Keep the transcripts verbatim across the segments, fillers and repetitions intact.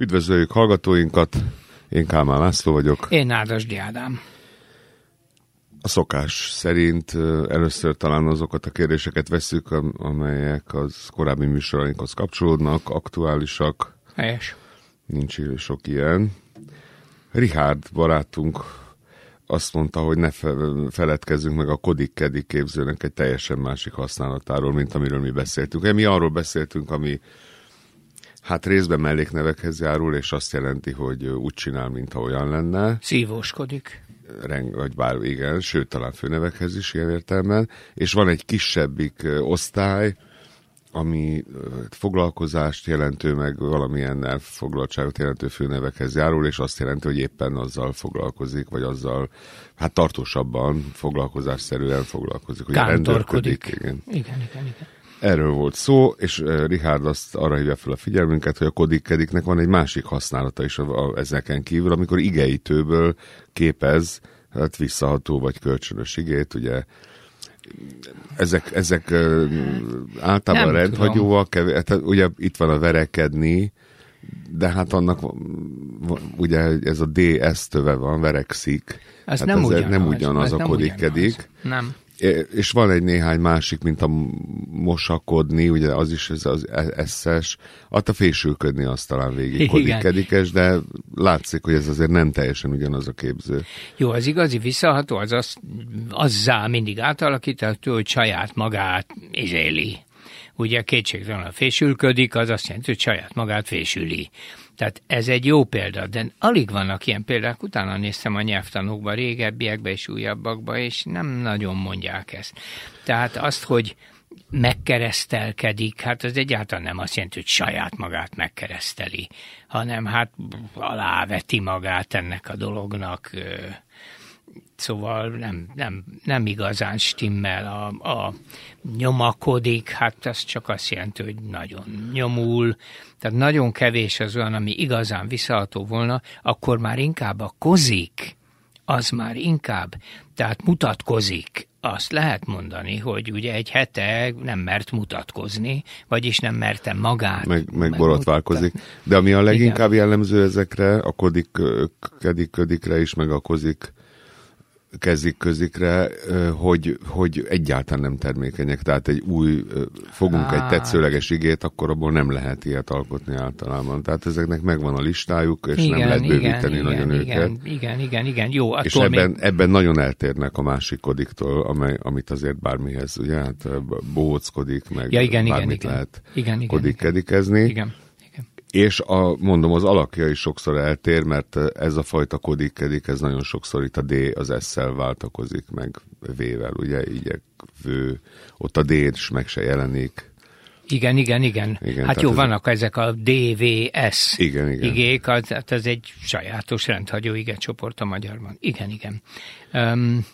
Üdvözöljük hallgatóinkat, én Kálmán László vagyok. Én Nádasdy Ádám. A szokás szerint először talán azokat a kérdéseket vesszük, amelyek az korábbi műsorainkhoz kapcsolódnak, aktuálisak. Helyes. Nincs sok ilyen. Richard barátunk azt mondta, hogy ne feledkezzünk meg a Kodik-Kedik képzőnek egy teljesen másik használatáról, mint amiről mi beszéltünk. Mi arról beszéltünk, ami hát részben melléknevekhez járul, és azt jelenti, hogy úgy csinál, mintha olyan lenne. Szívóskodik. Reng, vagy bár igen, sőt, talán főnevekhez is ilyen értelemben. És van egy kisebbik osztály, ami foglalkozást jelentő, meg valamilyen elfoglaltságot jelentő főnevekhez járul, és azt jelenti, hogy éppen azzal foglalkozik, vagy azzal, hát tartósabban, foglalkozásszerűen foglalkozik. Kántorkodik. Igen. igen, igen, igen. Erről volt szó, és Richard azt arra hívja fel a figyelmünket, hogy a Kodik-Kediknek van egy másik használata is a, a, ezeken kívül, amikor igeítőből képez, hát visszaható vagy kölcsönös igét, ugye ezek, ezek általában nem rendhagyóak, kevés, hát ugye itt van a verekedni, de hát annak ugye ez a dé es töve van, verekszik. Ez hát nem, ez ugyanaz, nem ugyanaz ez a nem Kodik-Kedik. Nem. És van egy néhány másik, mint a mosakodni, ugye az is ez az eszes, hát a fésülködni az talán végig Kodik-Kedikes, de látszik, hogy ez azért nem teljesen ugyanaz a képző. Jó, az igazi visszaható az, az azzá mindig átalakítható, hogy saját magát izéli. Ugye kétségtelen a fésülködik, az azt jelenti, hogy saját magát fésüli. Tehát ez egy jó példa, de alig vannak ilyen példák, utána néztem a nyelvtanokba, régebbiekbe és újabbakba, és nem nagyon mondják ezt. Tehát azt, hogy megkeresztelkedik, hát az egyáltalán nem azt jelenti, hogy saját magát megkereszteli, hanem hát aláveti magát ennek a dolognak. Szóval nem, nem, nem igazán stimmel, a, a nyomakodik, hát az csak azt jelenti, hogy nagyon nyomul, tehát nagyon kevés az olyan, ami igazán visszaható volna, akkor már inkább a kozik, az már inkább, tehát mutatkozik. Azt lehet mondani, hogy ugye egy hete nem mert mutatkozni, vagyis nem merte magát. Meg, meg borotválkozik. De ami a leginkább igen. jellemző ezekre, a Kodik-Kedikre is, meg a kozik kezik-közikre, hogy, hogy egyáltalán nem termékenyek. Tehát egy új, fogunk hát. egy tetszőleges igét, akkor abból nem lehet ilyet alkotni általában. Tehát ezeknek megvan a listájuk, és igen, nem lehet bővíteni igen, nagyon igen, őket. Igen, igen, igen, igen. Jó, és ebben, még... ebben nagyon eltérnek a másik kodiktól, amely, amit azért bármihez, ugye, hát bohóckodik, meg ja, igen, bármit igen, lehet kodik-kedikezni. Igen. igen. És a, mondom, az alakja is sokszor eltér, mert ez a fajta Kodik-Kedik, ez nagyon sokszor itt a D az S-szel váltakozik, meg V-vel, ugye, így vő, ott a D is meg se jelenik. Igen, igen, igen. igen hát jó, ez vannak a... ezek a D V S igen, igen. igék, az, ez egy sajátos rendhagyó igecsoport a magyarban. Igen, igen. Um,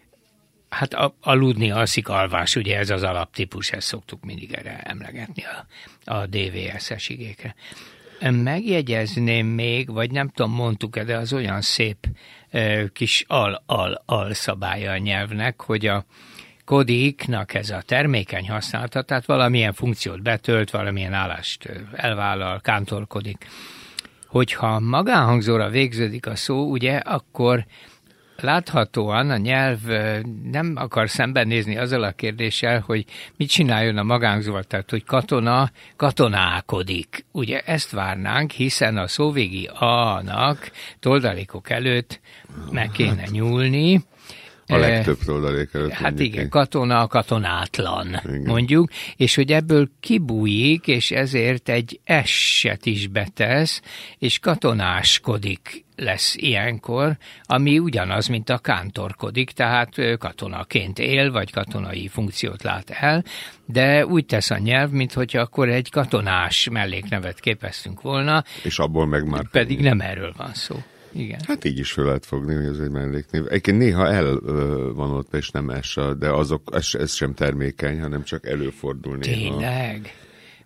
hát a, aludni, alszik, alvás, ugye ez az alaptípus, ezt szoktuk mindig erre emlegetni a, a D V S-es igékre. Megjegyezném még, vagy nem tudom, mondtuk-e, de az olyan szép uh, kis al-al-al szabálya a nyelvnek, hogy a kodiknak ez a termékeny használata, tehát valamilyen funkciót betölt, valamilyen állást elvállal, kántorkodik. Hogyha magánhangzóra végződik a szó, ugye, akkor láthatóan a nyelv nem akar szembenézni azzal a kérdéssel, hogy mit csináljon a magánhangzóval, tehát hogy katona, katonálkodik. Ugye ezt várnánk, hiszen a szóvégi A-nak toldalékok előtt meg kéne nyúlni. A legtöbb toldalék előtt. Hát igen, katona, katonátlan, igen. mondjuk, és hogy ebből kibújik, és ezért egy S-et is betesz, és katonáskodik lesz ilyenkor, ami ugyanaz, mint a kántorkodik, tehát katonaként él, vagy katonai funkciót lát el, de úgy tesz a nyelv, minthogyha akkor egy katonás melléknevet képeztünk volna, és abból meg már pedig nem erről van szó. Igen. Hát így is fel lehet fogni, hogy ez egy melléknév. Egyébként néha L van ott, és nem S, de azok, ez, ez sem termékeny, hanem csak előfordul néha. Tényleg?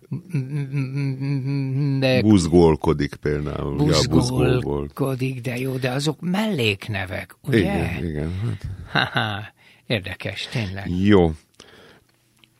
De... Buzgolkodik például. Buzgolkodik, ja, de jó, de azok melléknevek, ugye? Igen, igen. Hát. Ha-ha, érdekes, tényleg. Jó.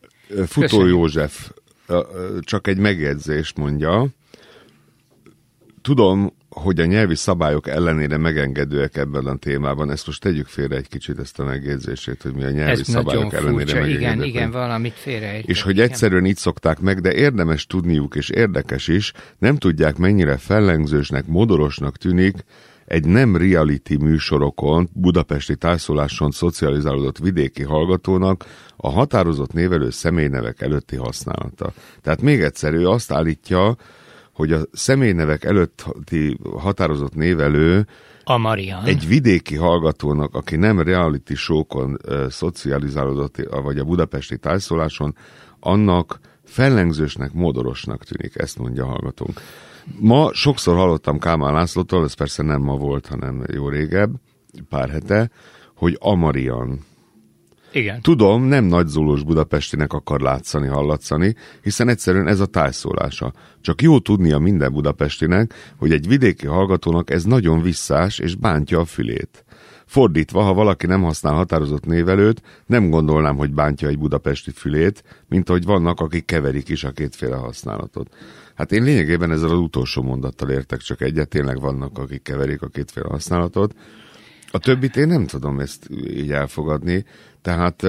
Futó Köszönjük. József csak egy megjegyzést mondja. tudom, hogy a nyelvi szabályok ellenére megengedőek ebben a témában. Ezt most tegyük félre egy kicsit, ezt a megjegyzését, hogy mi a nyelvi Ez szabályok ellenére furcsa. megengedőek. Igen, igen, valamit félreértek. És hogy egyszerűen így szokták meg, de érdemes tudniuk, és érdekes is, nem tudják, mennyire fellengzősnek, modorosnak tűnik egy nem reality műsorokon, budapesti tájszóláson szocializálódott vidéki hallgatónak a határozott névelő személynevek előtti használata. Tehát még egyszer, ő azt állítja, hogy a személynevek előtti határozott névelő a Marian. Egy vidéki hallgatónak, aki nem reality show-kon uh, szocializálódott, vagy a budapesti tájszóláson, annak fellengzősnek, modorosnak tűnik, ezt mondja a hallgatónk. Ma sokszor hallottam Kálmán Lászlótól, ez persze nem ma volt, hanem jó régebb, pár hete, hogy a Marian. Igen. Tudom, nem nagyzólós budapestinek akar látszani, hallatszani, hiszen egyszerűen ez a tájszólása. Csak jó tudnia minden budapestinek, hogy egy vidéki hallgatónak ez nagyon visszás és bántja a fülét. Fordítva, ha valaki nem használ határozott névelőt, nem gondolnám, hogy bántja egy budapesti fülét, mint ahogy vannak, akik keverik is a kétféle használatot. Hát én lényegében ezzel az utolsó mondattal értek csak egyet, tényleg vannak, akik keverik a kétféle használatot. A többit én nem tudom ezt így elfogadni, tehát...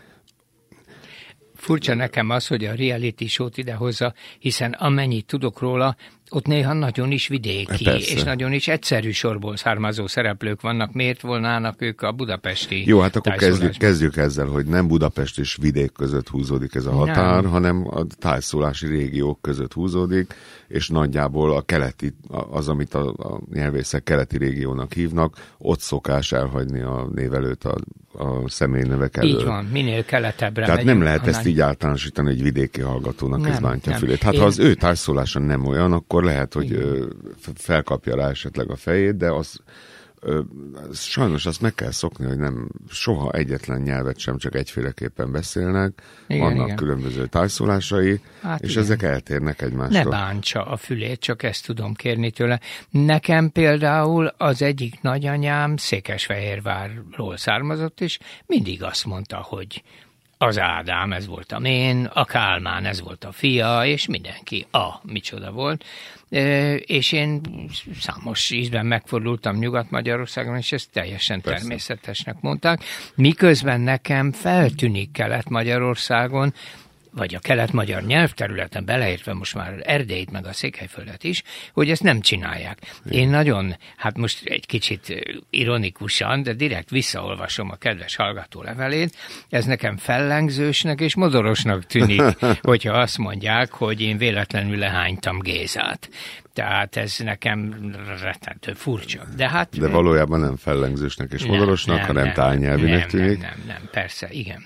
Furcsa nekem az, hogy a reality show-t idehozza, hiszen amennyit tudok róla, ott néha nagyon is vidéki, persze. és nagyon is egyszerű sorból származó szereplők vannak. Miért volnának ők a budapesti Jó, hát akkor kezdjük, kezdjük ezzel, hogy nem Budapest és vidék között húzódik ez a határ, nem. hanem a tájszólási régiók között húzódik, és nagyjából a keleti, az, amit a, a nyelvészek keleti régiónak hívnak, ott szokás elhagyni a névelőt a, a személynevek elől. Így van, minél keletebbre Tehát megyünk, nem lehet hanem... ezt így általánosítani egy vidéki hallgatónak, nem, ez bántja nem. fülét. Hát Én... ha az ő tájszólása nem olyan, akkor lehet, hogy ö, felkapja rá esetleg a fejét, de az ö, sajnos azt meg kell szokni, hogy nem soha egyetlen nyelvet sem csak egyféleképpen beszélnek, igen, vannak igen. különböző tájszólásai, hát és igen. ezek eltérnek egymástól. Ne bántsa a fülét, csak ezt tudom kérni tőle. Nekem például az egyik nagyanyám Székesfehérvárról származott, és mindig azt mondta, hogy az Ádám, ez voltam én, a Kálmán, ez volt a fia, és mindenki a micsoda volt. E, és én számos ízben megfordultam Nyugat-Magyarországon, és ezt teljesen Persze. természetesnek mondták. Miközben nekem feltűnik Kelet-Magyarországon, vagy a kelet-magyar nyelvterületen, beleértve most már Erdélyt, meg a Székelyföldet is, hogy ezt nem csinálják. Igen. Én nagyon, hát most egy kicsit ironikusan, de direkt visszaolvasom a kedves hallgató levelét, ez nekem fellengzősnek és modorosnak tűnik, hogyha azt mondják, hogy én véletlenül lehánytam Gézát. Tehát ez nekem rettentő furcsa. De, hát, de valójában nem fellengzősnek és modorosnak, nem, hanem nem, tájnyelvinek nem, tűnik. Nem, nem, nem, persze, igen.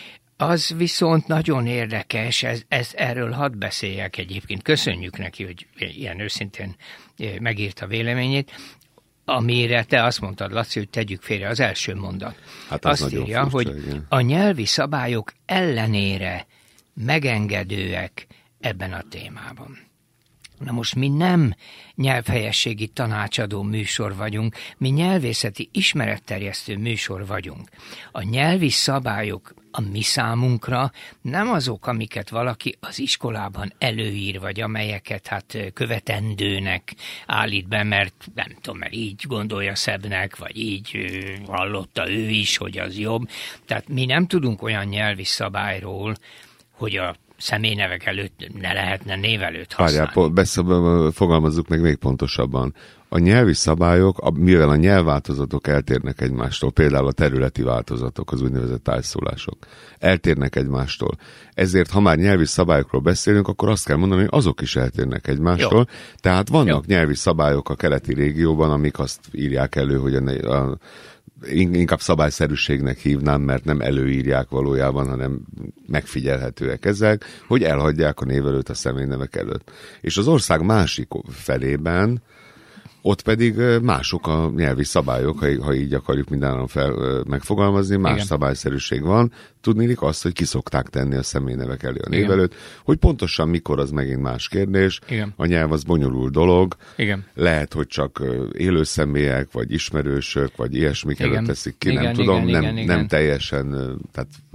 Az viszont nagyon érdekes, ez, ez, erről hadd beszéljek egyébként. Köszönjük neki, hogy ilyen őszintén megírta véleményét, amire te azt mondtad, Laci, hogy tegyük félre az első mondat. Hát az azt írja, furcsa, hogy igen. a nyelvi szabályok ellenére megengedőek ebben a témában. Na most mi nem nyelvhelyességi tanácsadó műsor vagyunk, mi nyelvészeti ismeretterjesztő műsor vagyunk. A nyelvi szabályok a mi számunkra nem azok, amiket valaki az iskolában előír, vagy amelyeket hát követendőnek állít be, mert nem tudom, mert így gondolja szebbnek, vagy így hallotta ő is, hogy az jobb. Tehát mi nem tudunk olyan nyelvi szabályról, hogy a személynevek előtt ne lehetne névelőt használni. Várjál, beszél, fogalmazzuk meg még pontosabban. A nyelvi szabályok, mivel a nyelvváltozatok eltérnek egymástól, például a területi változatok, az úgynevezett tájszólások, eltérnek egymástól. Ezért, ha már nyelvi szabályokról beszélünk, akkor azt kell mondani, hogy azok is eltérnek egymástól. Jó. Tehát vannak Jó. nyelvi szabályok a keleti régióban, amik azt írják elő, hogy a, a inkább szabályszerűségnek hívnám, mert nem előírják valójában, hanem megfigyelhetőek ezek, hogy elhagyják a névelőt a személynevek előtt. És az ország másik felében ott pedig mások a nyelvi szabályok, ha, ha így akarjuk mindenáron fel, megfogalmazni, más Igen. szabályszerűség van. Tudnélik azt, hogy ki szokták tenni a személynevek elé a névelőt, Igen. hogy pontosan mikor, az megint más kérdés. Igen. A nyelv az bonyolult dolog. Igen. Lehet, hogy csak élő személyek, vagy ismerősök, vagy ilyesmik előtt teszik ki, Igen, nem Igen, tudom, Igen, nem, Igen, nem Igen. teljesen, tehát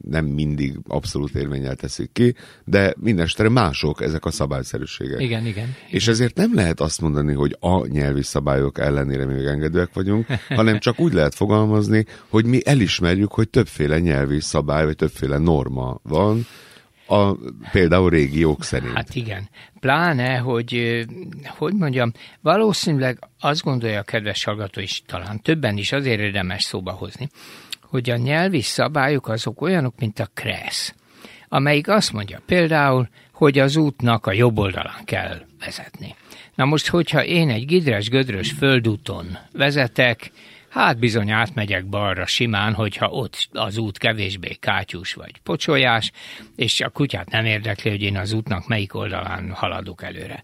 nem mindig abszolút érvénnyel teszik ki, de mindenestre mások ezek a szabályszerűségek. Igen, igen. És ezért nem lehet azt mondani, hogy a nyelvi szabályok ellenére mi még engedőek vagyunk, hanem csak úgy lehet fogalmazni, hogy mi elismerjük, hogy többféle nyelvi szabály, vagy többféle norma van, a, például régiók szerint. Hát igen. Pláne, hogy, hogy mondjam, valószínűleg azt gondolja a kedves hallgató is, talán többen is azért érdemes szóba hozni, hogy a nyelvi szabályok azok olyanok, mint a kressz, amelyik azt mondja például, hogy az útnak a jobb oldalán kell vezetni. Na most, hogyha én egy gidres-gödrös földúton vezetek, hát bizony átmegyek balra simán, hogyha ott az út kevésbé kátyús vagy pocsolyás, és a kutyát nem érdekli, hogy én az útnak melyik oldalán haladok előre.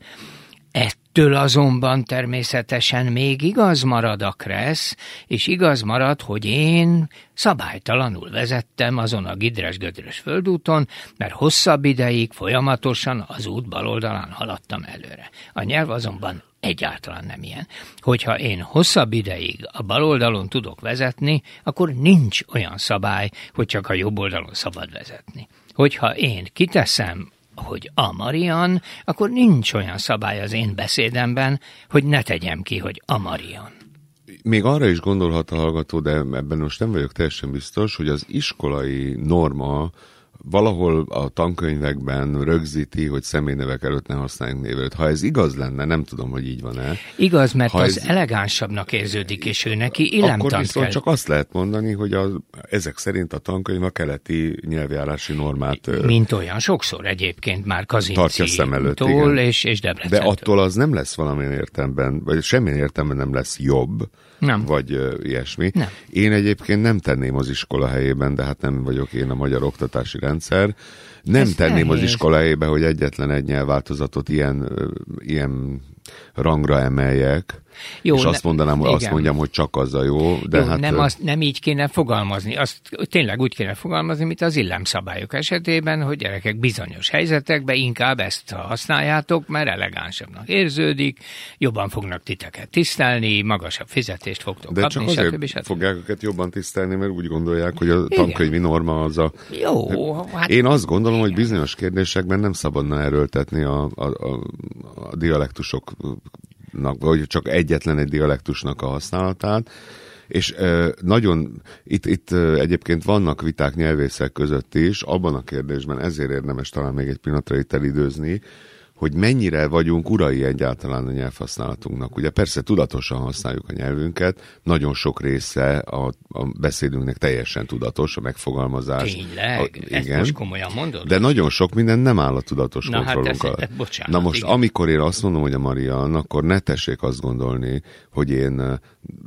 Ettől azonban természetesen még igaz marad a kressz, és igaz marad, hogy én szabálytalanul vezettem azon a gidres-gödrös földúton, mert hosszabb ideig folyamatosan az út bal oldalán haladtam előre. A nyelv azonban egyáltalán nem ilyen. Hogyha én hosszabb ideig a bal oldalon tudok vezetni, akkor nincs olyan szabály, hogy csak a jobb oldalon szabad vezetni. Hogyha én kiteszem, hogy a Marian, akkor nincs olyan szabály az én beszédemben, hogy ne tegyem ki, hogy a Marian. Még arra is gondolhat a hallgató, de ebben most nem vagyok teljesen biztos, hogy az iskolai norma valahol a tankönyvekben rögzíti, hogy személynevek előtt ne használjunk névelőt. Ha ez igaz lenne, nem tudom, hogy így van-e. Igaz, mert ha az ez... elegánsabbnak érződik, és ő neki illemtant Akkor viszont kell. csak azt lehet mondani, hogy a, ezek szerint a tankönyv a keleti nyelvjárási normát... Mint olyan sokszor egyébként már Kazinci-tól és, és Debrecentől. De attól az nem lesz valamilyen értelemben, vagy semmilyen értelemben nem lesz jobb, nem. vagy uh, ilyesmi. Nem. Én egyébként nem tenném az iskola helyében, de hát nem vagyok én a magyar oktatási rendszer. Nem Ez tenném nehéz. Az iskola helyébe, hogy egyetlen egy nyelvváltozatot ilyen, uh, ilyen rangra emeljek, jó, és ne, azt mondanám, hogy azt mondjam, hogy csak az a jó. De jó, hát, nem, azt, nem így kéne fogalmazni. Azt tényleg úgy kéne fogalmazni, mint az illemszabályok esetében, hogy gyerekek bizonyos helyzetekben inkább ezt használjátok, mert elegánsabbnak érződik, jobban fognak titeket tisztelni, magasabb fizetést fogtok de kapni. De csak azért stb. stb. fogják őket jobban tisztelni, mert úgy gondolják, hogy a tankönyvi norma az a... Jó, hát... Én azt gondolom, hogy bizonyos kérdésekben nem szabadna erőltetni a, a, a, a dialektusok vagy csak egyetlen egy dialektusnak a használatát, és e, nagyon, itt, itt egyébként vannak viták nyelvészek között is, abban a kérdésben ezért érdemes talán még egy pillanatra itt elidőzni, hogy mennyire vagyunk urai egyáltalán a nyelvhasználatunknak. Ugye persze tudatosan használjuk a nyelvünket, nagyon sok része a, a beszédünknek teljesen tudatos, a megfogalmazás. Tényleg? A, Ezt igen, most komolyan mondod? De nagyon sok minden nem áll a tudatos Na, kontrollunk hát alatt. ez, bocsánat, Na most, igen. amikor én azt mondom, hogy a Marian, akkor ne tessék azt gondolni, hogy én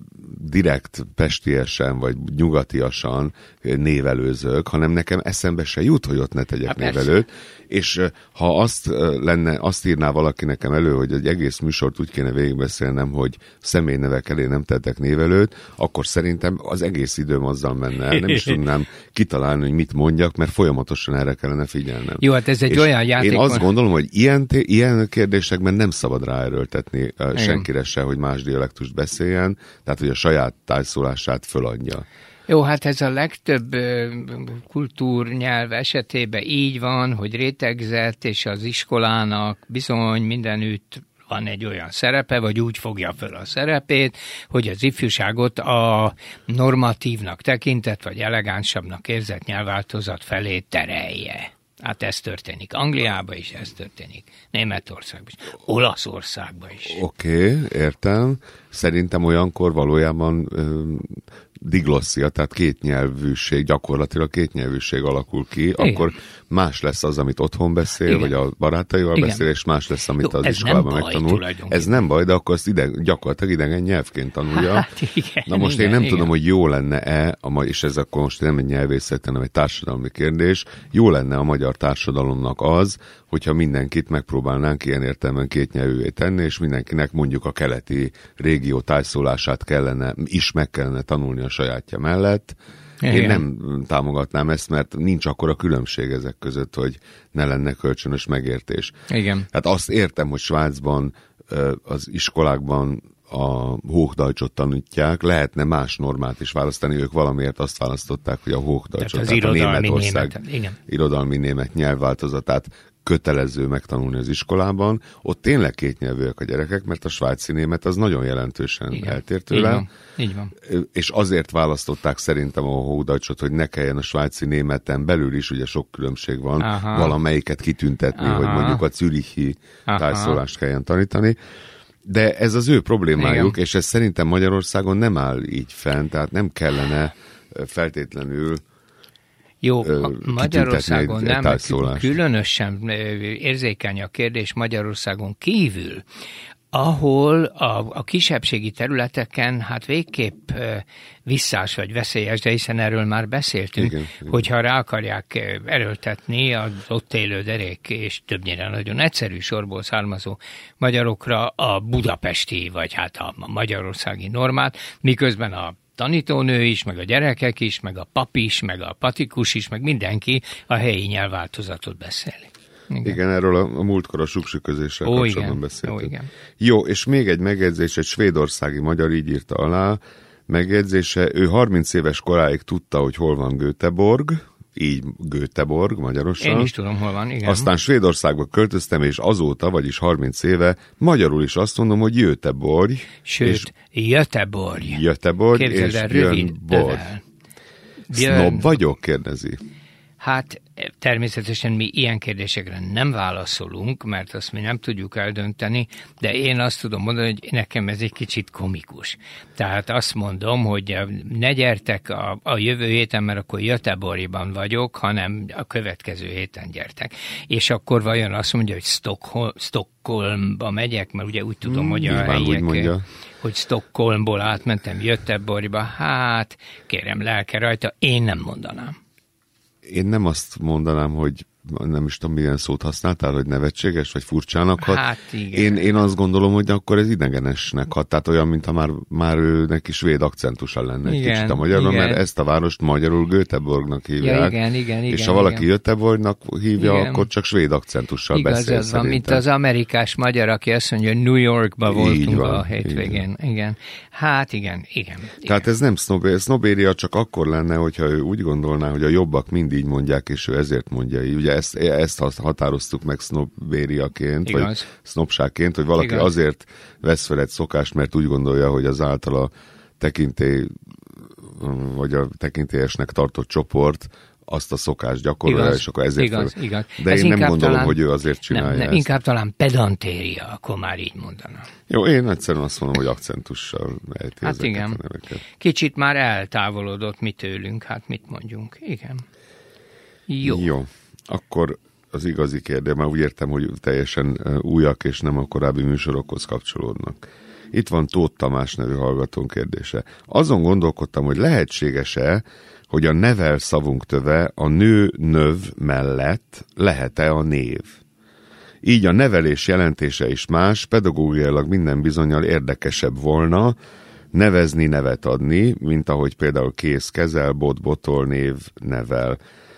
direkt pestiesen vagy nyugatiasan névelőzök, hanem nekem eszembe se jut, hogy ott ne tegyek hát névelőt. Persze. És ha azt lenne, azt írná valaki nekem elő, hogy egy egész műsort úgy kéne végigbeszélnem, hogy személynevek elé nem tettek névelőt, akkor szerintem az egész időm azzal menne el. Nem is tudnám kitalálni, hogy mit mondjak, mert folyamatosan erre kellene figyelnem. Jó, hát ez egy és olyan játék. Én azt van... gondolom, hogy ilyen, ilyen kérdésekben nem szabad ráerőltetni senkire se, hogy más dialektust beszéljen, tehát hogy a saját tájszólását föladja. Jó, hát ez a legtöbb kultúrnyelv esetében így van, hogy rétegzett, és az iskolának bizony mindenütt van egy olyan szerepe, vagy úgy fogja föl a szerepét, hogy az ifjúságot a normatívnak tekintett, vagy elegánsabbnak érzett nyelvváltozat felé terelje. Hát ez történik Angliában is, ez történik Németországban is, Olaszországban is. Oké, okay, értem. Szerintem olyankor valójában ö, diglosszia, tehát kétnyelvűség, gyakorlatilag kétnyelvűség alakul ki, igen. Akkor más lesz az, amit otthon beszél, igen. vagy a barátaival igen. beszél, és más lesz, amit jó, az iskolában megtanul. Ez nem baj, de akkor azt ideg, gyakorlatilag idegen nyelvként tanulja. Hát, igen, Na most igen, én nem igen. tudom, hogy jó lenne-e, és ez akkor most nem egy nyelvészet, hanem egy társadalmi kérdés, jó lenne a magyar társadalomnak az, hogyha mindenkit megpróbálnánk ilyen értelemben kétnyelvűvé tenni, és mindenkinek mondjuk a keleti régió tájszólását kellene, is meg kellene tanulni a sajátja mellett. Igen. Én nem támogatnám ezt, mert nincs akkora különbség ezek között, hogy ne lenne kölcsönös megértés. Igen. Hát azt értem, hogy Svájcban az iskolákban a Hochdeutschot tanítják, lehetne más normát is választani, ők valamiért azt választották, hogy a Hochdeutschot, tehát, tehát a Németország német, irodalmi német nyelvváltozatát kötelező megtanulni az iskolában. Ott tényleg kétnyelvűek a gyerekek, mert a svájci német az nagyon jelentősen igen, eltér tőle. Így van, így van. És azért választották szerintem a Hochdeutschot, hogy ne kelljen a svájci németen belül is, ugye sok különbség van, aha, valamelyiket kitüntetni, aha, hogy mondjuk a zürichi tájszólást kelljen tanítani. De ez az ő problémájuk, igen, és ez szerintem Magyarországon nem áll így fenn, tehát nem kellene feltétlenül jó, Magyarországon nem, különösen érzékeny a kérdés Magyarországon kívül, ahol a, a kisebbségi területeken hát végképp visszás vagy veszélyes, de hiszen erről már beszéltünk, igen, hogyha rá akarják erőltetni az ott élő derék és többnyire nagyon egyszerű sorból származó magyarokra a budapesti, vagy hát a magyarországi normát, miközben a tanítónő is, meg a gyerekek is, meg a pap is, meg a patikus is, meg mindenki a helyi nyelvváltozatot beszéli. Igen. igen, erről a, a múltkor a suksüközéssel Ó, kapcsolatban igen. beszéltünk. Ó, igen. Jó, és még egy megjegyzés, egy svédországi magyar így írta alá, megjegyzése, ő harminc éves koráig tudta, hogy hol van Göteborg, így Göteborg magyarosan. Én is tudom, hol van, igen. Aztán Svédországba költöztem, és azóta, vagyis harminc éve, magyarul is azt mondom, hogy Göteborg. Sőt, Göteborg. Göteborg, és el, rövid Borg. Sznob vagyok, kérdezi. Hát természetesen mi ilyen kérdésekre nem válaszolunk, mert azt mi nem tudjuk eldönteni, de én azt tudom mondani, hogy nekem ez egy kicsit komikus. Tehát azt mondom, hogy ne gyertek a, a jövő héten, mert akkor Göteborgban vagyok, hanem a következő héten gyertek. És akkor vajon azt mondja, hogy Stockholm, Stockholmba megyek, mert ugye úgy tudom, hmm, hogy a helyiek, hogy Stockholmból átmentem Göteborgba, hát kérem, lelke rajta, én nem mondanám. Én nem azt mondanám, hogy nem is tudom, milyen szót használtál, hogy nevetséges, vagy furcsának hat. Hát igen. Én, én azt gondolom, hogy akkor ez idegenesnek hat, tehát olyan, mintha már, már őnek is svéd akcentusa lenne egy igen, kicsit a magyarban, mert ezt a várost magyarul Göteborgnak hívják. Ja, igen, igen, igen, és ha valaki igen. Göteborgnak hívja, igen. akkor csak svéd akcentussal igaz, beszél az van, mint az amerikás magyar, aki azt mondja, hogy New Yorkba voltunk van, a hétvégén. Igen. igen. Hát igen, igen. Tehát igen. ez nem sznobéria, sznobéria csak akkor lenne, hogyha ő úgy gondolná, hogy a jobbak mind így mondják, és ő ezért mondja így. Ugye ezt, ezt határoztuk meg sznobériaként, vagy sznobságként, hogy valaki igaz. Azért vesz fel egy szokást, mert úgy gondolja, hogy az általa tekintély, vagy a tekintélyesnek tartott csoport azt a szokást gyakorolja, igaz, és akkor ezért igaz, fel. Igaz. De ez én nem gondolom, talán, hogy ő azért csinálja nem, nem, ezt. Inkább talán pedantéria, akkor már így mondanám. Jó, én egyszerűen azt mondom, hogy akcentussal ejti hát ezeket igen. a neveket. Kicsit már eltávolodott mi tőlünk, hát mit mondjunk. Igen. Jó. Jó. Akkor az igazi kérdés, már úgy értem, hogy teljesen újak és nem a korábbi műsorokhoz kapcsolódnak. Itt van Tóth Tamás nevű hallgatón kérdése. Azon gondolkodtam, hogy lehetséges-e, hogy a nevel szavunk töve a nő növ mellett lehet-e a név? Így a nevelés jelentése is más, pedagógiailag minden bizonnyal érdekesebb volna nevezni, nevet adni, mint ahogy például kész kezel, bot botol, név nevel.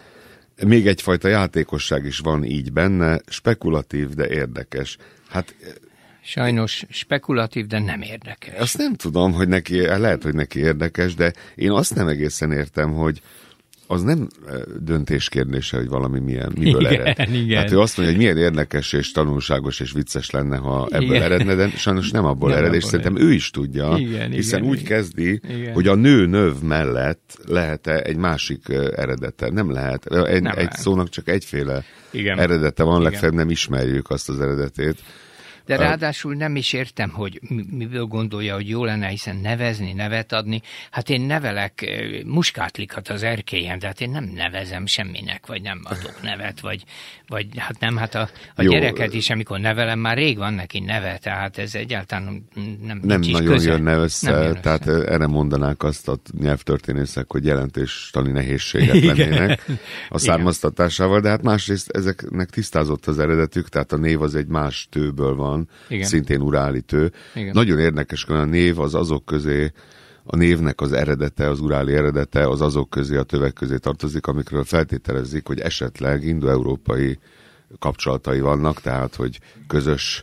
Még egyfajta játékosság is van így benne, spekulatív, de érdekes. Hát sajnos spekulatív, de nem érdekes. Azt nem tudom, hogy neki, lehet, hogy neki érdekes, de én azt nem egészen értem, hogy az nem döntés kérdése, hogy valami milyen, miből igen, ered. Igen. Hát ő azt mondja, hogy milyen érdekes és tanulságos és vicces lenne, ha ebből igen. eredne, de sajnos nem abból nem ered, és szerintem ered. Ő is tudja, igen, hiszen igen, úgy igen. kezdi, igen. hogy a nő növ mellett lehet-e egy másik eredete. Nem lehet. Egy, nem egy lehet. Szónak csak egyféle igen. eredete van, legfeljebb nem ismerjük azt az eredetét. De ráadásul nem is értem, hogy miből gondolja, hogy jó lenne, hiszen nevezni, nevet adni. Hát én nevelek muskátlikat az erkélyen, de hát én nem nevezem semminek, vagy nem adok nevet, vagy, vagy hát nem, hát a, a gyereket is, amikor nevelem, már rég van neki neve, tehát ez egyáltalán nem Nem nagyon közel. jönne össze, nem jön tehát össze. Erre mondanák azt a nyelvtörténészek, hogy jelentéstani nehézségek lennének a származtatásával, de hát másrészt ezeknek tisztázott az eredetük, tehát a név az egy más tőből van, igen. szintén uráli tő. Igen. Nagyon érdekes, hogy a név az azok közé, a névnek az eredete, az uráli eredete, az azok közé, a tövek közé tartozik, amikről feltételezik, hogy esetleg indoeurópai kapcsolatai vannak, tehát, hogy közös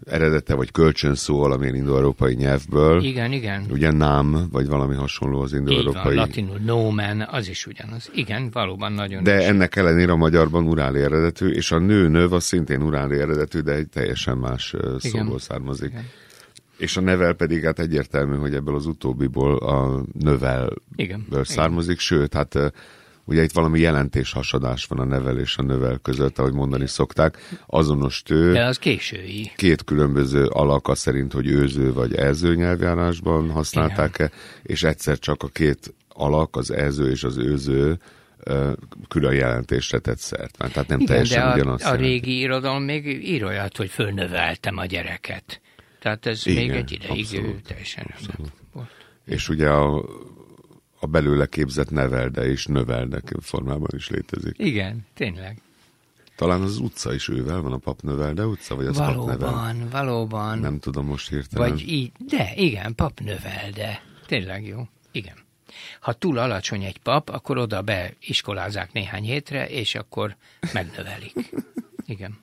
eredete, vagy kölcsönszó valamilyen indoeurópai nyelvből. Igen, igen. Ugye nám, vagy valami hasonló az indoeurópai. Így van, latinul nomen, az is ugyanaz. Igen, valóban nagyon. De is. Ennek ellenére a magyarban uráli eredetű, és a nő növ az szintén uráli eredetű, de egy teljesen más szóból igen. származik. Igen. És a nevel pedig hát egyértelmű, hogy ebből az utóbbiból a növelből igen. származik, igen. sőt, hát ugye itt valami jelentéshasadás van a nevel és a növel között, ahogy mondani szokták. Azonos tő. De az késői. Két különböző alaka szerint, hogy őző vagy elző nyelvjárásban használták-e, és egyszer csak a két alak, az elző és az őző külön jelentésre tett szert. Tehát nem igen, teljesen de ugyanaz. A, a régi irodalom még ír olyat, hogy fölnöveltem a gyereket. Tehát ez igen, még egy ideig abszolút, teljesen abszolút. volt. És ugye a a belőle képzett nevelde és növelde formában is létezik. Igen, tényleg. Talán az utca is ővel van, a Papnövelde utca, vagy az valóban, Papnevel? Valóban, Nem tudom most hirtelen. Vagy így, de igen, Papnövelde. Tényleg jó. Igen. Ha túl alacsony egy pap, akkor oda beiskolázák néhány hétre, és akkor megnövelik. Igen.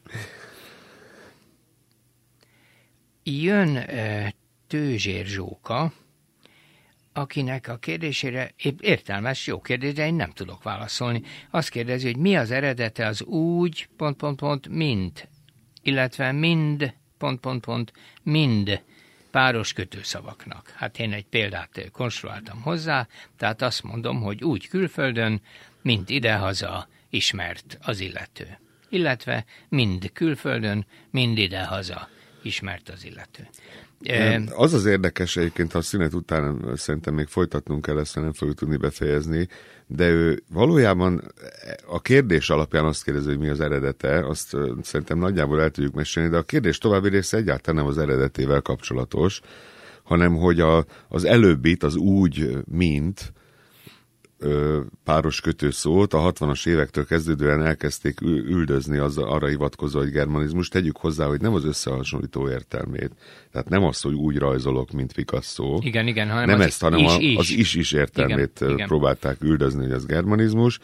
Jön uh, Tőzsér Zsóka, akinek a kérdésére épp értelmes, jó kérdés, de én nem tudok válaszolni. Azt kérdezi, hogy mi az eredete az úgy, pont, pont, pont, mind, illetve mind, pont, pont, pont, mind páros kötőszavaknak. Hát én egy példát konstruáltam hozzá, tehát azt mondom, hogy úgy külföldön, mint idehaza ismert az illető. Illetve mind külföldön, mind idehaza ismert az illető. Az az érdekes egyébként, ha a szünet után szerintem még folytatnunk kell, ezt nem fogjuk tudni befejezni, de ő valójában a kérdés alapján azt kérdezi, hogy mi az eredete, azt szerintem nagyjából el tudjuk mesélni, de a kérdés további része egyáltalán nem az eredetével kapcsolatos, hanem hogy a, az előbbit, az úgy, mint ö, páros kötőszót a hatvanas évektől kezdődően elkezdték üldözni az, arra hivatkozó, hogy germanizmus. Tegyük hozzá, hogy nem az összehasonlító értelmét. Tehát nem az, hogy úgy rajzolok, mint Picasso. Igen, igen, hanem nem az ezt, hanem is, a, is. az is-is értelmét igen, próbálták igen. üldözni, hogy az germanizmus.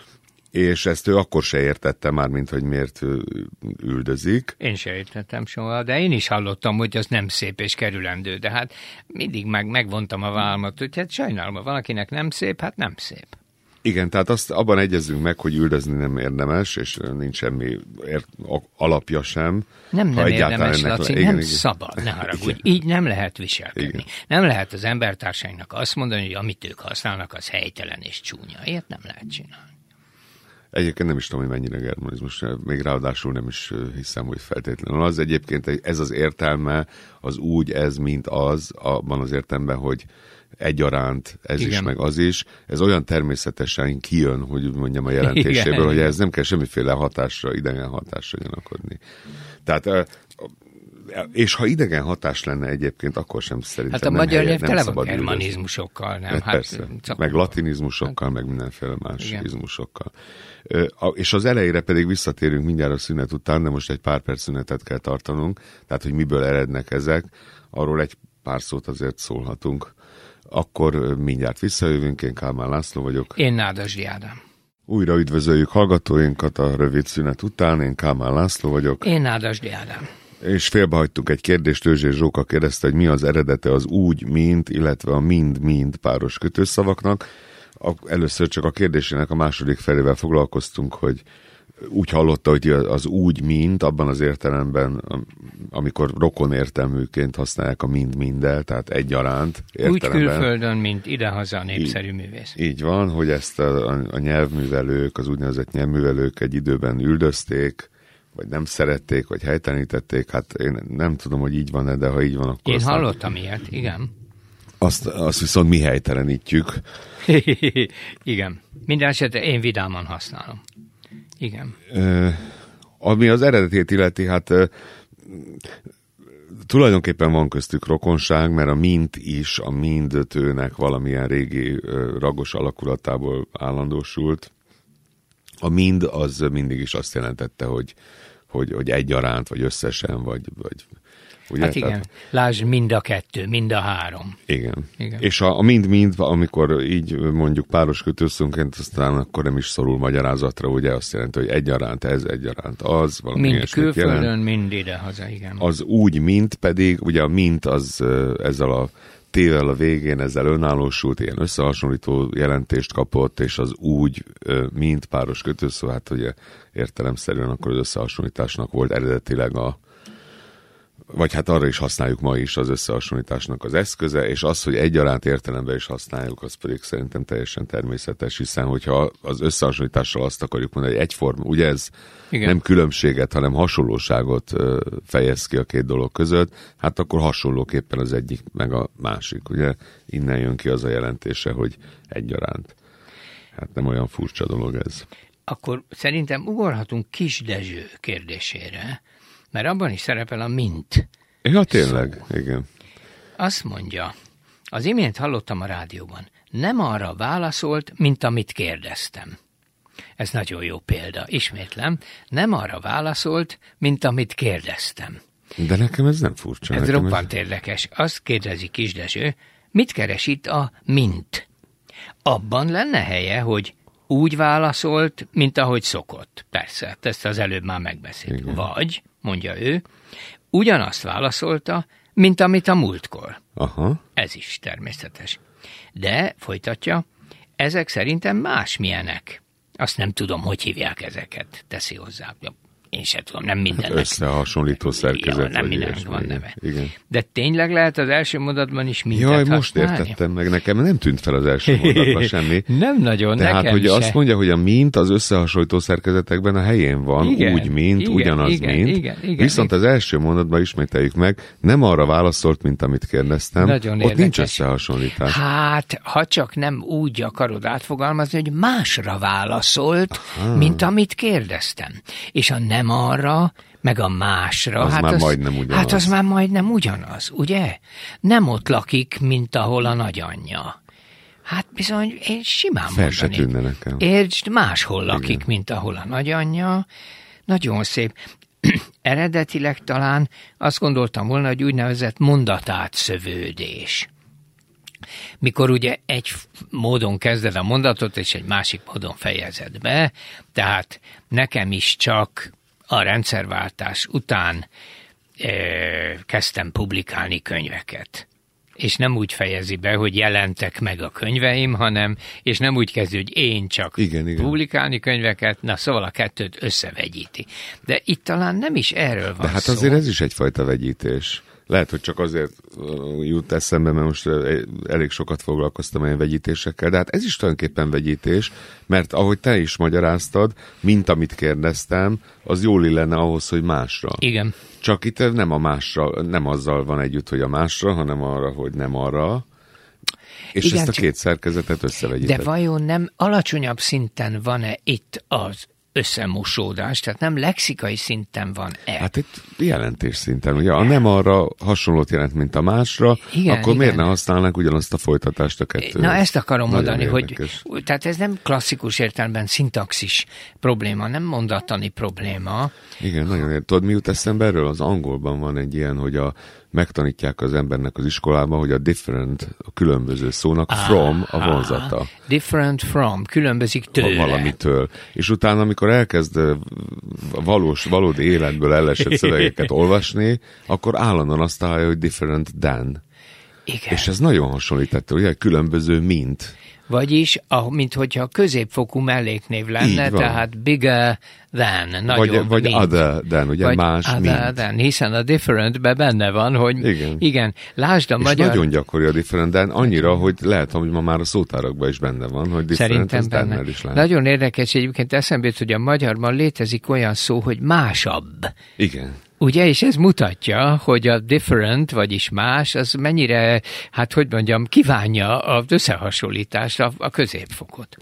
És ezt ő akkor se értette már, mint hogy miért üldözik. Én se értettem soha, de én is hallottam, hogy az nem szép és kerülendő, de hát mindig meg, megvontam a vállamat, hogy hát sajnálom, ha valakinek nem szép, hát nem szép. Igen, tehát azt abban egyezünk meg, hogy üldözni nem érdemes, és nincs semmi ért, alapja sem. Nem, nem érdemes, Laci, le... igen, nem igen. szabad, ne haragudj, így nem lehet viselkedni. Igen. Nem lehet az embertársainknak azt mondani, hogy amit ők használnak, az helytelen és csúnya. Ilyet nem lehet csinálni. Egyébként nem is tudom, hogy mennyire germanizmus, még ráadásul nem is hiszem, hogy feltétlenül az. Egyébként ez az értelme, az úgy, ez, mint az, abban az értelemben, hogy egyaránt ez igen. is, meg az is. Ez olyan természetesen kijön, hogy mondjam a jelentéséből, igen, hogy ez nem kell semmiféle hatásra, idegen hatásra gyanakodni. Tehát... És ha idegen hatás lenne egyébként, akkor sem szerintem hát a nem magyar helye, nyelv tele van germanizmusokkal, nem? Hát persze, hát, meg latinizmusokkal, hát, meg mindenféle más igen. izmusokkal. És az elejére pedig visszatérünk mindjárt a szünet után, de most egy pár perc szünetet kell tartanunk, tehát hogy miből erednek ezek, arról egy pár szót azért szólhatunk. Akkor mindjárt visszajövünk, én Kálmán László vagyok. Én Nádasdy Ádám. Újra üdvözöljük hallgatóinkat a rövid szünet után, én Kálmán László vagyok. Én Nádasdy Ádám. És félbehagytunk egy kérdést, Tőzsér Zsóka kérdezte, hogy mi az eredete az úgy, mint, illetve a mind-mind páros kötőszavaknak. A, először csak a kérdésének a második felével foglalkoztunk, hogy úgy hallotta, hogy az úgy, mint, abban az értelemben, amikor rokon értelműként használják a mind-minddel, tehát egyaránt értelemben. Úgy külföldön, mint idehaza népszerű művész. Így, így van, hogy ezt a, a nyelvművelők, az úgynevezett nyelvművelők egy időben üldözték, vagy nem szerették, vagy helytelenítették, hát én nem tudom, hogy így van-e, de ha így van, akkor... Én hallottam ilyet, igen. Azt, azt viszont mi helytelenítjük. Igen. Minden esetre én vidáman használom. Igen. E, ami az eredetét illeti, hát e, tulajdonképpen van köztük rokonság, mert a mint is a mindtőnek valamilyen régi e, ragos alakulatából állandósult. A mind az mindig is azt jelentette, hogy, hogy, hogy egyaránt, vagy összesen, vagy, vagy Ugye? Hát igen, Tehát, lásd, mind a kettő, mind a három. Igen. igen. És a, a mind-mind, amikor így mondjuk páros kötőszónként, aztán akkor nem is szorul magyarázatra, ugye azt jelenti, hogy egyaránt ez, egyaránt az. Mind külföldön, jelent. Mind idehaza, igen. Az úgy, mint pedig, ugye a mint az ezzel a tével a végén, ezzel önállósult, ilyen összehasonlító jelentést kapott, és az úgy, mint páros kötőszó, hát ugye értelemszerűen akkor az összehasonlításnak volt eredetileg a vagy hát arra is használjuk ma is az összehasonlításnak az eszköze, és az, hogy egyaránt értelemben is használjuk, az pedig szerintem teljesen természetes, hiszen hogyha az összehasonlítással azt akarjuk mondani, hogy egyforma, ugye ez igen. nem különbséget, hanem hasonlóságot fejez ki a két dolog között, hát akkor hasonlóképpen az egyik meg a másik, ugye innen jön ki az a jelentése, hogy egyaránt. Hát nem olyan furcsa dolog ez. Akkor szerintem ugorhatunk Kis Dezső kérdésére, mert abban is szerepel a mint. Ja, tényleg, szó. Igen. Azt mondja, az imént hallottam a rádióban, nem arra válaszolt, mint amit kérdeztem. Ez nagyon jó példa. Ismétlem, nem arra válaszolt, mint amit kérdeztem. De nekem ez nem furcsa. Ez roppant ez... érdekes. Azt kérdezi Kis Dezső, mit keres itt a mint? Abban lenne helye, hogy úgy válaszolt, mint ahogy szokott. Persze, ezt az előbb már megbeszélt. Vagy, mondja ő, ugyanazt válaszolta, mint amit a múltkor. Aha. Ez is természetes. De, folytatja, ezek szerintem másmilyenek. Azt nem tudom, hogy hívják ezeket, teszi hozzá. Én sem tudom, nem mindennek. Hát összehasonlító szerkezet. Ja, nem mindennek van igen, neve. Igen. De tényleg lehet az első mondatban is mintet Jaj, használni? most értettem meg, nekem nem tűnt fel az első mondatban semmi. Nem nagyon, Tehát, nekem hogy se. azt mondja, hogy a mint az összehasonlító szerkezetekben a helyén van, igen, úgy, mint, igen, ugyanaz, igen, mint. Igen, igen, Viszont igen. az első mondatban ismételjük meg, nem arra válaszolt, mint amit kérdeztem. Nagyon Ott érdekes. nincs összehasonlítás. Hát, ha csak nem úgy akarod átfogalmazni, hogy másra válaszolt, Aha. mint amit kérdeztem. És a nem arra, meg a másra. Az hát már az, majdnem ugyanaz. Hát az már majdnem ugyanaz, ugye? Nem ott lakik, mint ahol a nagyanyja. Hát bizony, én simán Fel se mondanék. tűnne nekem. Értsd, máshol lakik, Igen. mint ahol a nagyanyja. Nagyon szép. Eredetileg talán azt gondoltam volna, hogy úgynevezett mondatátszövődés. Mikor ugye egy módon kezded a mondatot, és egy másik módon fejezed be, tehát nekem is csak a rendszerváltás után e, kezdtem publikálni könyveket. És nem úgy fejezi be, hogy jelentek meg a könyveim, hanem, és nem úgy kezdő, hogy én csak igen, igen. publikálni könyveket, na szóval a kettőt összevegyíti. De itt talán nem is erről van De hát szó. azért ez is egyfajta vegyítés. Lehet, hogy csak azért jut eszembe, mert most elég sokat foglalkoztam ilyen vegyítésekkel, de hát ez is tulajdonképpen vegyítés, mert ahogy te is magyaráztad, mint amit kérdeztem, az jól illene ahhoz, hogy másra. Igen. Csak itt nem a másra, nem azzal van együtt, hogy a másra, hanem arra, hogy nem arra. És igen, ezt a két szerkezetet összevegyíted. De vajon nem alacsonyabb szinten van-e itt az összemosódás, tehát nem lexikai szinten van-e? Hát itt jelentés szinten, ugye a nem arra hasonlót jelent, mint a másra, igen, akkor igen. miért ne használnánk ugyanazt a folytatást a kettő? Na ezt akarom Nagyon mondani, érdekes. hogy tehát ez nem klasszikus értelemben szintaxis probléma, nem mondatani probléma. Igen, nagyon érdekes. Tudod, mi jut eszembe erről? Az angolban van egy ilyen, hogy a megtanítják az embernek az iskolában, hogy a different, a különböző szónak ah, from a vonzata. Different from, különbözik tőle. Valamitől. És utána, amikor elkezd valós, valódi életből elesett szövegeket olvasni, akkor állandóan azt találja, hogy different than. Igen. És ez nagyon hasonlít, ugye, különböző mint. Vagyis, a, mint hogyha középfokú melléknév lenne, tehát bigger than, nagyobb, Vagy, vagy mint. other than, ugye vagy más, other mint. than, hiszen a differentben benne van, hogy igen, igen lásd a és magyar... nagyon gyakori a different than, annyira, hogy lehet, hogy ma már a szótárakban is benne van, hogy different Szerintem benne. Is lehet. Nagyon érdekes, egyébként eszembe jut, hogy a magyarban létezik olyan szó, hogy másabb. Igen. Ugye, és ez mutatja, hogy a different, vagyis más, az mennyire, hát hogy mondjam, kívánja az összehasonlítást, a, a középfokot.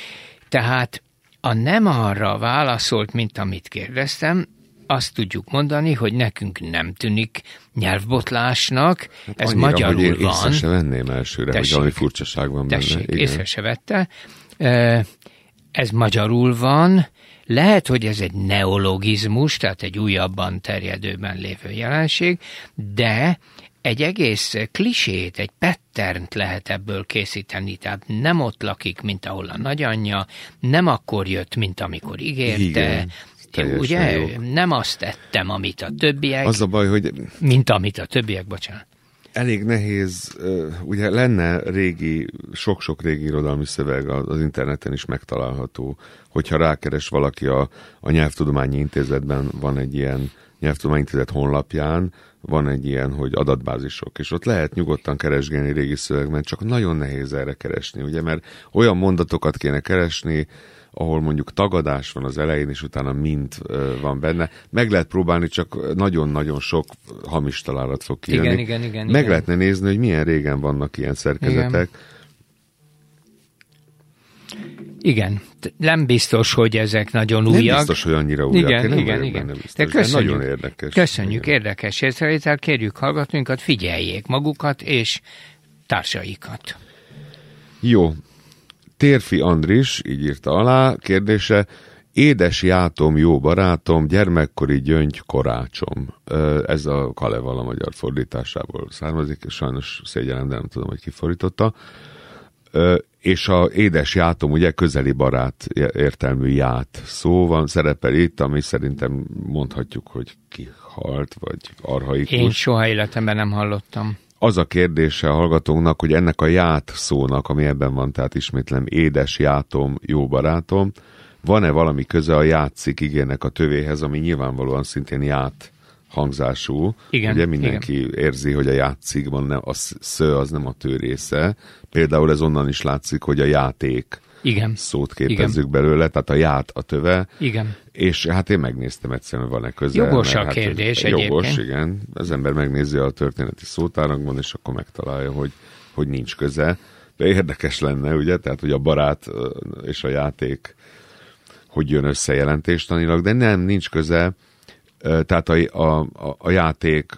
Tehát a nem arra válaszolt, mint amit kérdeztem, azt tudjuk mondani, hogy nekünk nem tűnik nyelvbotlásnak, hát ez annyira, magyarul hogy én van. észre se venném elsőre, tessék, hogy valami furcsaság van tessék, benne. Igen. Észre se vette. Ez magyarul van, Lehet, hogy ez egy neologizmus, tehát egy újabban terjedőben lévő jelenség, de egy egész klisét, egy patternt lehet ebből készíteni, tehát nem ott lakik, mint ahol a nagyanyja, nem akkor jött, mint amikor ígérte, igen, ugye? Jó. Nem azt tettem, amit a többiek, az a baj, hogy mint amit a többiek, bocsánat. Elég nehéz, ugye lenne régi, sok-sok régi irodalmi szöveg az interneten is megtalálható, hogyha rákeres valaki a, a Nyelvtudományi Intézetben, van egy ilyen Nyelvtudományi Intézet honlapján, van egy ilyen, hogy adatbázisok, és ott lehet nyugodtan keresgélni régi szövegben, csak nagyon nehéz erre keresni, ugye, mert olyan mondatokat kéne keresni, ahol mondjuk tagadás van az elején, és utána mind van benne. Meg lehet próbálni, csak nagyon-nagyon sok hamis találat fog kijönni. Igen, igen, igen. Meg igen. lehetne nézni, hogy milyen régen vannak ilyen szerkezetek. Igen. Igen. Nem biztos, hogy ezek nagyon újak. Nem biztos, hogy annyira újak. Igen, nem igen, igen. Biztos, de köszönjük, nagyon érdekes. Köszönjük, igen. érdekes észrevétel, kérjük hallgatóinkat, figyeljék magukat és társaikat. Jó. Térfi Andris, így írta alá, kérdése, édes játom, jó barátom, gyermekkori gyöngy korácsom. Ez a Kaleval a magyar fordításából származik, és sajnos szégyenem, de nem tudom, hogy ki fordította. És a édes játom, ugye közeli barát értelmű ját szó van, szerepel itt, ami szerintem mondhatjuk, hogy kihalt, vagy archaikus. Én soha életemben nem hallottam. Az a kérdése a hallgatónknak, hogy ennek a ját szónak, ami ebben van, tehát ismétlem, édes játom, jó barátom, van-e valami köze a játszik igének a tövéhez, ami nyilvánvalóan szintén ját hangzású. Igen, ugye mindenki igen. érzi, hogy a játszikban nem, a sző az nem a tő része. Például ez onnan is látszik, hogy a játék igen. szót képezzük igen. belőle, tehát a ját a töve. Igen. És hát én megnéztem egyszerűen, van-e köze. Jogos a hát kérdés jogos, egyébként. Jogos, igen. Az ember megnézi a történeti szótárakban, és akkor megtalálja, hogy, hogy nincs köze. De érdekes lenne, ugye, tehát, hogy a barát és a játék hogy jön össze jelentéstanilag, de nem, nincs köze. Tehát a, a, a, a játéknak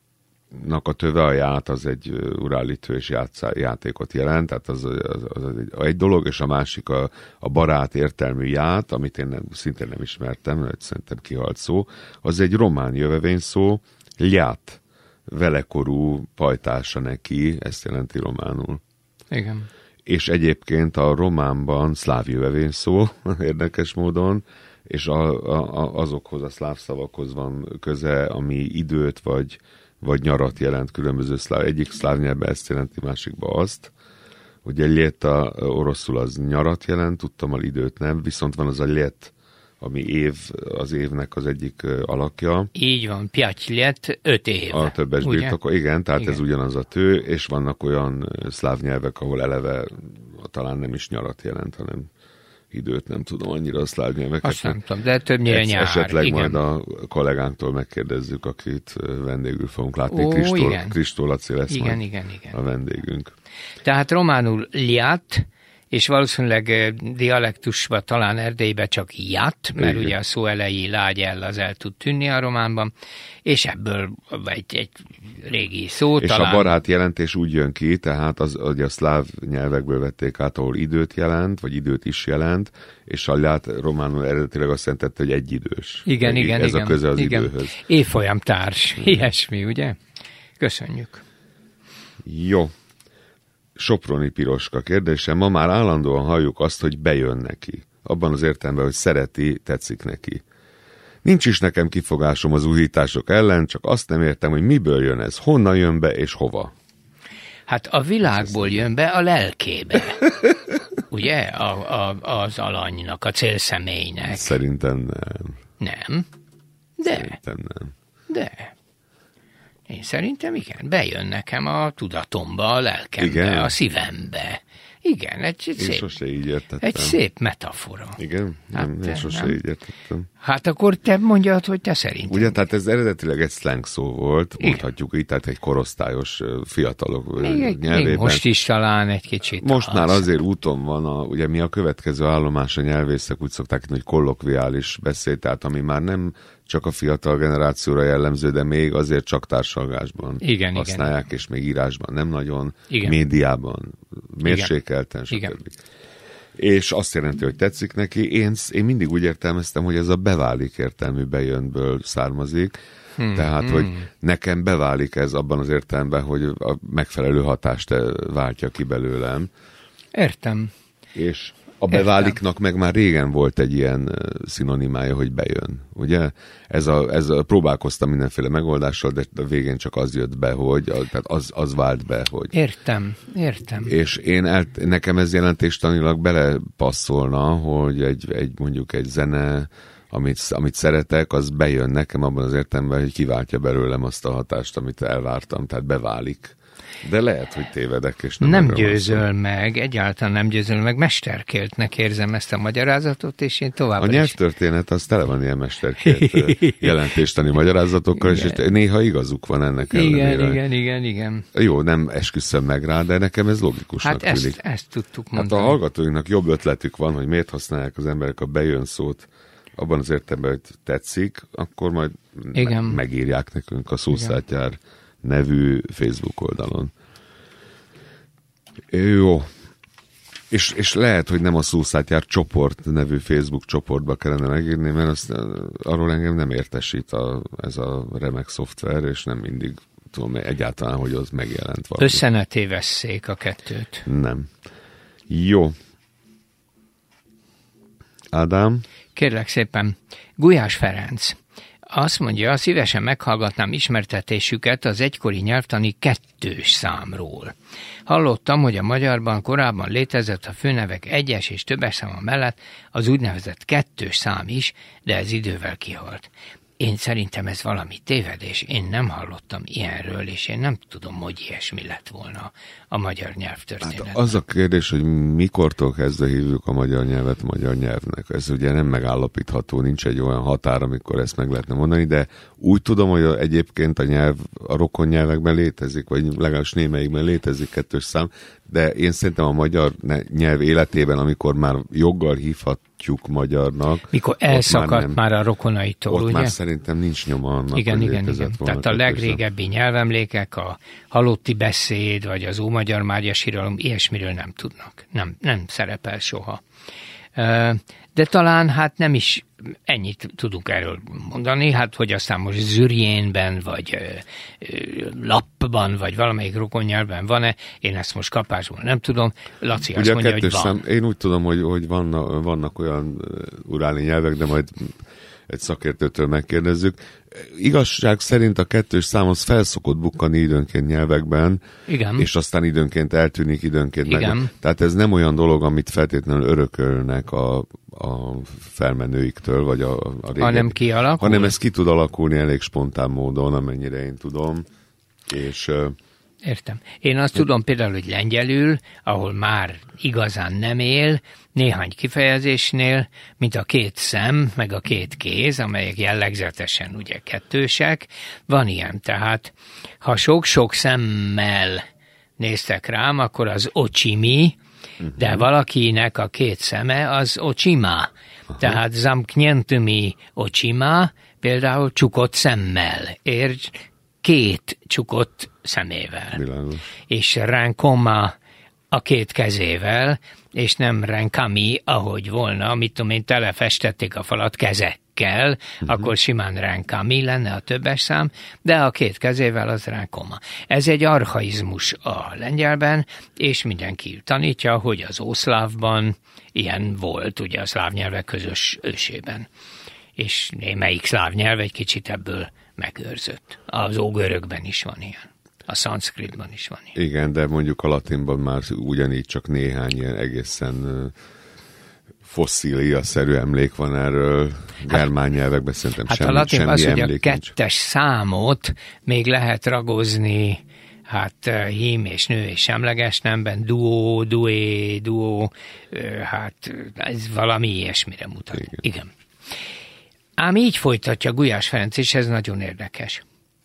a töve, a ját, az egy urálítő és játszá, játékot jelent, tehát az, az, az egy, egy dolog, és a másik a, a barát értelmű ját, amit én nem, szintén nem ismertem, mert szerintem kihalt szó, az egy román jövevény szó, lját, velekorú pajtása neki, ezt jelenti románul. Igen. És egyébként a románban szláv jövevény szó, érdekes módon, és a, a, azokhoz a szláv szavakhoz van köze, ami időt vagy, vagy nyarat jelent különböző szláv. Egyik szláv nyelvben ezt jelenti, másikban azt. Ugye léta oroszul az nyarat jelent, tudtam, időt nem, viszont van az a lét, ami év, az évnek az egyik alakja. Így van, piaty lét, öt év. A többes birtokon, igen, tehát igen. Ez ugyanaz a tő, és vannak olyan szláv nyelvek, ahol eleve talán nem is nyarat jelent, hanem időt, nem tudom annyira a szláv nyelveket. Azt nem tudom, de többnyire nyár. Esetleg igen. majd a kollégánktól megkérdezzük, akit vendégül fogunk látni. Ó, Kristó, Kristó Laci lesz igen, majd igen, igen. a vendégünk. Tehát románul lját, és valószínűleg dialektusban talán Erdélyben csak ját, mert igen. ugye a szó elejé lágy el az el tud tűnni a románban, és ebből egy, egy régi szó és talán... a barát jelentés úgy jön ki, tehát az, hogy a szláv nyelvekből vették át, ahol időt jelent, vagy időt is jelent, és a lját románul eredetileg azt jelentette, hogy egyidős. Igen, Egy, igen, ez igen. a köze az igen. időhöz. Évfolyamtárs, ilyesmi, ugye? Köszönjük. Jó. Soproni Piroska kérdése. Ma már állandóan halljuk azt, hogy bejön neki. Abban az értelemben, hogy szereti, tetszik neki. Nincs is nekem kifogásom az újítások ellen, csak azt nem értem, hogy miből jön ez, honnan jön be és hova. Hát a világból jön be a lelkébe. Ugye? A, a, az alanynak, a célszemélynek. Szerintem nem. Nem? De. Szerintem nem. De. Én szerintem igen, bejön nekem a tudatomba, a lelkembe, igen? a szívembe. Igen, egy, egy, én szép, sose így értettem. egy szép metafora. Igen? Hát nem, én sose nem. így értettem. Hát akkor te mondjad, hogy te szerintem. Ugye, tehát ez eredetileg egy slang szó volt, igen. Mondhatjuk így, tehát egy korosztályos fiatalok még, nyelvében. még most is talán egy kicsit. Most az. már azért úton van, a, ugye mi a következő állomás a nyelvészek úgy szokták, hogy kollokviális beszéd, tehát ami már nem csak a fiatal generációra jellemző, de még azért csak társalgásban igen, használják, igen. és még írásban nem nagyon, igen. médiában, mérsékelten, igen. stb. és azt jelenti, hogy tetszik neki. Én, én mindig úgy értelmeztem, hogy ez a beválik értelmű bejönből származik, hmm, tehát, hmm. hogy nekem beválik ez abban az értelemben, hogy a megfelelő hatást váltja ki belőlem. Értem. És a beváliknak meg már régen volt egy ilyen szinonimája, hogy bejön, ugye? Ez a, ez a, próbálkoztam mindenféle megoldással, de a végén csak az jött be, hogy tehát az, az vált be, hogy... Értem, értem. És én el, nekem ez jelentéstanilag belepasszolna, hogy egy, egy mondjuk egy zene, amit, amit szeretek, az bejön nekem abban az értelemben, hogy kiváltja belőlem azt a hatást, amit elvártam, tehát beválik. De lehet, hogy tévedek, és nem Nem győzöl meg, egyáltalán nem győzöl meg, mesterkéltnek érzem ezt a magyarázatot, és én továbbra A nyelvtörténet az tele van ilyen mesterkélt jelentéstani magyarázatokkal, és néha igazuk van ennek ellenére. Igen, igen, igen, igen. Jó, nem esküszöm meg rá, de nekem ez logikusnak hát tűnik. Hát ezt, ezt tudtuk mondani. Hát a hallgatóinknak jobb ötletük van, hogy miért használják az emberek a bejön szót, abban az értelemben, hogy tetszik, akkor majd igen. Me- megírják nekünk a Szószátyár nevű Facebook oldalon. Jó. És, és lehet, hogy nem a Szószátyár csoport nevű Facebook csoportba kellene megírni, mert azt, arról engem nem értesít a, ez a remek szoftver, és nem mindig tudom egyáltalán, hogy az megjelent valami. Össze ne tévesszék a kettőt. Nem. Jó. Ádám? Kérlek szépen, Gulyás Ferenc azt mondja, szívesen meghallgatnám ismertetésüket az egykori nyelvtani kettős számról. Hallottam, hogy a magyarban korábban létezett a főnevek egyes és többes száma mellett az úgynevezett kettős szám is, de ez idővel kihalt. Én szerintem ez valami tévedés, én nem hallottam ilyenről, és én nem tudom, hogy ilyesmi lett volna a magyar nyelvtörténetben. Hát az a kérdés, hogy mikortól kezdve hívjuk a magyar nyelvet magyar nyelvnek. Ez ugye nem megállapítható, nincs egy olyan határ, amikor ezt meg lehetne mondani, de úgy tudom, hogy egyébként a nyelv a rokon nyelvekben létezik, vagy legalábbis némelyikben létezik kettős szám, de én szerintem a magyar nyelv életében, amikor már joggal hívhatjuk magyarnak... Mikor elszakadt már, nem, már a rokonaitól, ott ugye? már szerintem nincs nyoma annak, igen, hogy igen, igen. Tehát a legrégebbi nyelvemlékek, a halotti beszéd, vagy az ómagyar mágyas híralom, ilyesmiről nem tudnak. Nem, nem szerepel soha. De talán hát nem is ennyit tudunk erről mondani, hát hogy aztán most zürjénben, vagy lappban, vagy valamelyik rokonnyelvben van-e, én ezt most kapásból nem tudom. Laci azt ugye mondja, hogy van. Szám, én úgy tudom, hogy, hogy vannak, vannak olyan uráni nyelvek, de majd egy szakértőtől megkérdezzük. Igazság szerint a kettős szám az felszokott bukkani időnként nyelvekben, igen. És aztán időnként eltűnik, időnként igen. meg. Tehát ez nem olyan dolog, amit feltétlenül örökölnek a, a felmenőiktől, vagy a, a régen, hanem kialakul. Hanem ez ki tud alakulni elég spontán módon, amennyire én tudom. És... Értem. Én azt tudom például, hogy lengyelül, ahol már igazán nem él, néhány kifejezésnél, mint a két szem, meg a két kéz, amelyek jellegzetesen ugye kettősek, van ilyen. Tehát, ha sok-sok szemmel néztek rám, akkor az ocsimi, uh-huh. de valakinek a két szeme az ocsima. Uh-huh. Tehát zamkniętymi ocsima, például csukott szemmel. Értsd? Két csukott szemével. Világos. És ránkoma a két kezével, és nem ránkami, ahogy volna, mit tudom én, telefestették a falat kezekkel, uh-huh. akkor simán ránkami lenne a többes szám, de a két kezével az ránkoma. Ez egy archaizmus a lengyelben, és mindenki tanítja, hogy az ószlávban ilyen volt, ugye a szláv nyelvek közös ősében. És némelyik szláv nyelv egy kicsit ebből megőrzött. Az ógörökben is van ilyen. A szanszkritban is van ilyen. Igen, de mondjuk a latinban már ugyanígy csak néhány ilyen egészen fosszília-szerű emlék van erről. Germán nyelvekben szerintem hát semmi, a latinban az, hogy a kettes nincs. számot még lehet ragozni, hát hím és nő és semleges nemben, duó, dué, duó, hát ez valami ilyesmire mutat. Igen. Igen. Ám így folytatja Gulyás Ferenc, és ez nagyon érdekes.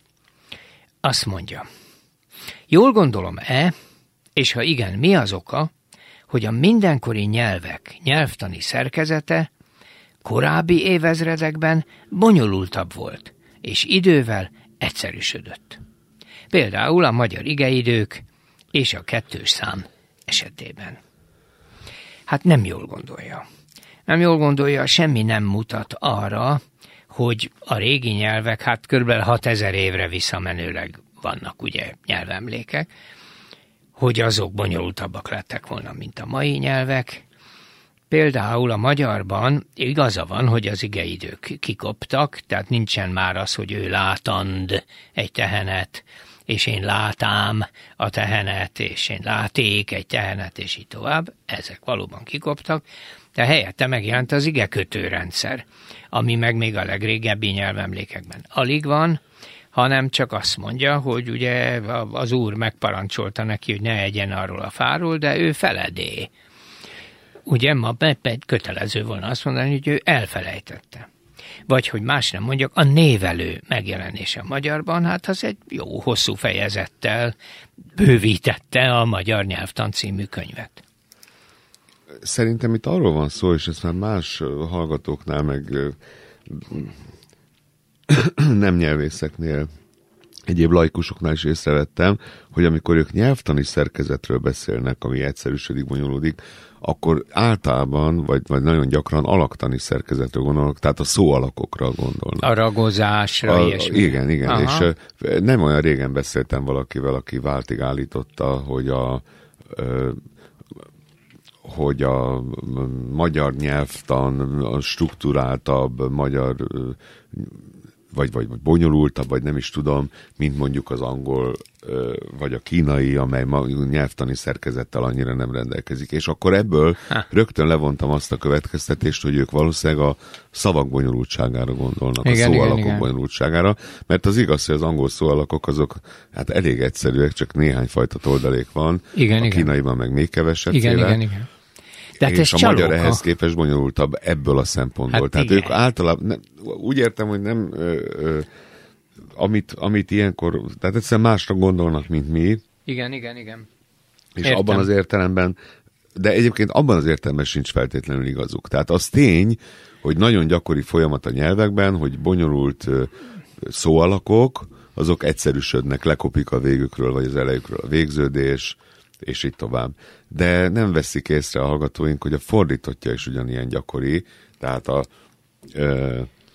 Azt mondja, jól gondolom-e, és ha igen, mi az oka, hogy a mindenkori nyelvek nyelvtani szerkezete korábbi évezredekben bonyolultabb volt, és idővel egyszerűsödött. Például a magyar igeidők és a kettős szám esetében. Hát nem jól gondolja. Nem jól gondolja, semmi nem mutat arra, hogy a régi nyelvek, hát kb. hatezer évre visszamenőleg vannak ugye nyelvemlékek, hogy azok bonyolultabbak lettek volna, mint a mai nyelvek. Például a magyarban igaza van, hogy az igeidők kikoptak, tehát nincsen már az, hogy ő látand egy tehenet, és én látám a tehenet, és én láték egy tehenet, és így tovább. Ezek valóban kikoptak, de helyette megjelent az igekötőrendszer, ami meg még a legrégebbi nyelvemlékekben alig van, hanem csak azt mondja, hogy ugye az úr megparancsolta neki, hogy ne egyen arról a fáról, de ő feledé. Ugye ma kötelező volna azt mondani, hogy ő elfelejtette. Vagy, hogy más nem mondjak, a névelő megjelenése a magyarban, hát az egy jó hosszú fejezettel bővítette a Magyar Nyelvtan című könyvet. Szerintem itt arról van szó, és ezt már más hallgatóknál, meg nem nyelvészeknél, egyéb laikusoknál is észrevettem, hogy amikor ők nyelvtani szerkezetről beszélnek, ami egyszerűsödik, bonyolódik, akkor általában, vagy, vagy nagyon gyakran alaktani szerkezetről gondolnak, tehát a szóalakokra gondolnak. A ragozásra, a, ilyesmi. Igen, igen, Aha. és nem olyan régen beszéltem valakivel, aki váltig állította, hogy a hogy a magyar nyelvtan a struktúráltabb, magyar vagy, vagy bonyolultabb, vagy nem is tudom, mint mondjuk az angol vagy a kínai, amely nyelvtani szerkezettel annyira nem rendelkezik. És akkor ebből ha. rögtön levontam azt a következtetést, hogy ők valószínűleg a szavak bonyolultságára gondolnak, igen, a szóalakok igen, bonyolultságára, mert az igaz, hogy az angol szóalakok azok hát elég egyszerűek, csak néhány fajta toldalék van, igen, a igen. kínaiban meg még kevesebb igen, féle. igen, igen. Tehát és a csalóka. magyar ehhez képest bonyolultabb ebből a szempontból. Hát Tehát igen. ők általában, nem, úgy értem, hogy nem, ö, ö, amit, amit ilyenkor, tehát egyszerűen másra gondolnak, mint mi. Igen, igen, igen. És Értem. abban az értelemben, de egyébként abban az értelemben sincs feltétlenül igazuk. Tehát az tény, hogy nagyon gyakori folyamat a nyelvekben, hogy bonyolult ö, szóalakok, azok egyszerűsödnek, lekopik a végükről, vagy az elejükről a végződés, és így tovább. De nem veszik észre a hallgatóink, hogy a fordítottja is ugyanilyen gyakori, tehát a, ö,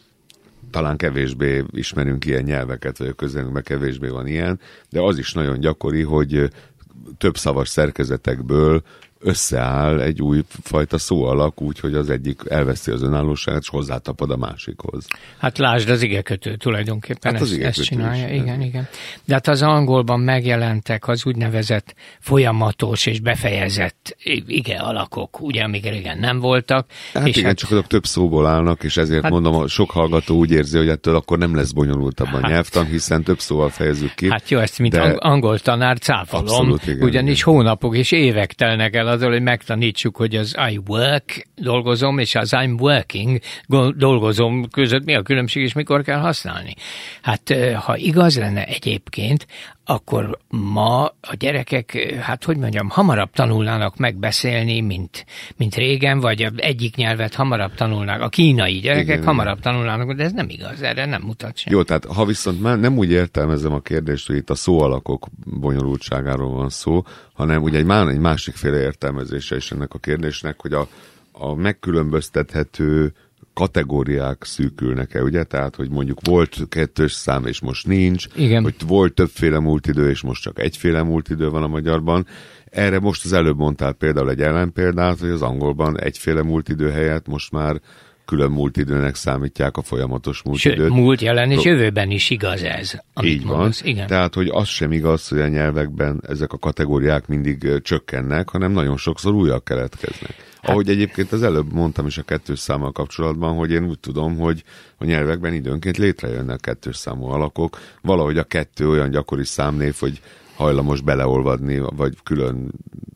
talán kevésbé ismerünk ilyen nyelveket, vagy a közelünkben kevésbé van ilyen, de az is nagyon gyakori, hogy több szavas szerkezetekből összeáll egy új fajta szóalak, úgy, hogy az egyik elveszi az önállóságát, és hozzátapad a másikhoz. Hát lásd, az igekötő tulajdonképpen hát az ezt, ezt csinálja. Is, igen, igen. De hát az angolban megjelentek az úgynevezett folyamatos és befejezett ige alakok, ugye, amik régen nem voltak. Hát és igen, hát, csak azok több szóból állnak, és ezért hát, mondom, a sok hallgató úgy érzi, hogy ettől akkor nem lesz bonyolultabb a hát, nyelvtan, hiszen több szóval fejezzük ki. Hát jó, ezt mint de... angol tanár cáfolom, abszolút, igen, ugyanis igen. hónapok és évek telnek el azzal, hogy megtanítsuk, hogy az I work dolgozom, és az I'm working dolgozom között mi a különbség, és mikor kell használni. Hát ha igaz lenne egyébként, akkor ma a gyerekek, hát hogy mondjam, hamarabb tanulnának megbeszélni, mint, mint régen, vagy egyik nyelvet hamarabb tanulnák. A kínai gyerekek igen, hamarabb igen. tanulnának, de ez nem igaz, erre nem mutat sem. Jó, tehát ha viszont már nem úgy értelmezem a kérdést, hogy itt a szóalakok bonyolultságáról van szó, hanem ugye egy, már egy másikféle értelmezése is ennek a kérdésnek, hogy a, a megkülönböztethető kategóriák szűkülnek-e, ugye? Tehát, hogy mondjuk volt kettős szám, és most nincs, igen. hogy volt többféle múltidő, és most csak egyféle múltidő van a magyarban. Erre most az előbb mondtál például egy ellenpéldát, hogy az angolban egyféle múltidő helyett most már külön múltidőnek számítják a folyamatos múltidőt. Sőt, múlt, jelen és jövőben is igaz ez. Így mondasz. van. Igen. Tehát, hogy az sem igaz, hogy a nyelvekben ezek a kategóriák mindig csökkennek, hanem nagyon sokszor újak keletkeznek. Hát, ahogy egyébként az előbb mondtam is a kettős számmal kapcsolatban, hogy én úgy tudom, hogy a nyelvekben időnként létrejönnek kettős számú alakok. Valahogy a kettő olyan gyakori számnév, hogy hajlamos beleolvadni, vagy külön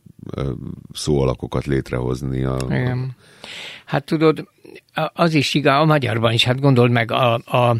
szóalakokat létrehozni. A, Igen. Hát tudod, az is igaz, a magyarban is, hát gondold meg, a, a,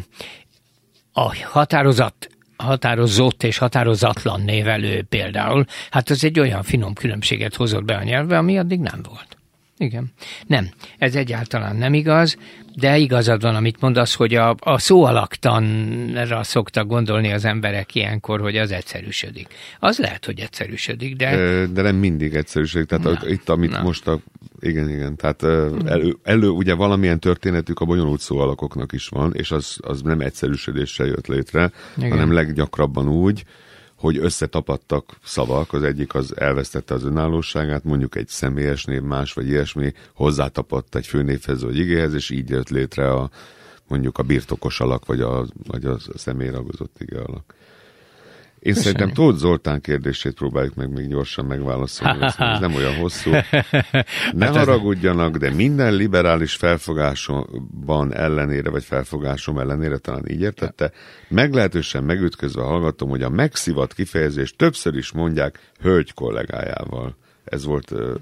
a határozat, határozott és határozatlan névelő például, hát az egy olyan finom különbséget hozott be a nyelvbe, ami addig nem volt. Igen. Nem, ez egyáltalán nem igaz, de igazad van, amit mondasz, hogy a, a szóalaktanra szoktak gondolni az emberek ilyenkor, hogy az egyszerűsödik. Az lehet, hogy egyszerűsödik, de... De nem mindig egyszerűsödik. Tehát na, itt, amit na. most a... Igen, igen. Tehát elő, elő, ugye valamilyen történetük a bonyolult szóalakoknak is van, és az, az nem egyszerűsödéssel jött létre, igen. hanem leggyakrabban úgy, hogy összetapadtak szavak, az egyik az elvesztette az önállóságát, mondjuk egy személyes név más, vagy ilyesmi, hozzátapadt egy főnévhez, vagy igéhez, és így jött létre a, mondjuk a birtokos alak, vagy a, vagy a személyragozott ige alak. Én Köszönjük. Szerintem Tóth Zoltán kérdését próbáljuk meg még gyorsan megválaszolni, ez nem olyan hosszú. Ne hát haragudjanak, de minden liberális felfogásomban ellenére, vagy felfogásom ellenére, talán így értette, meglehetősen megütközve hallgatom, hogy a megszivat kifejezést többször is mondják hölgy kollégájával. Ez volt uh,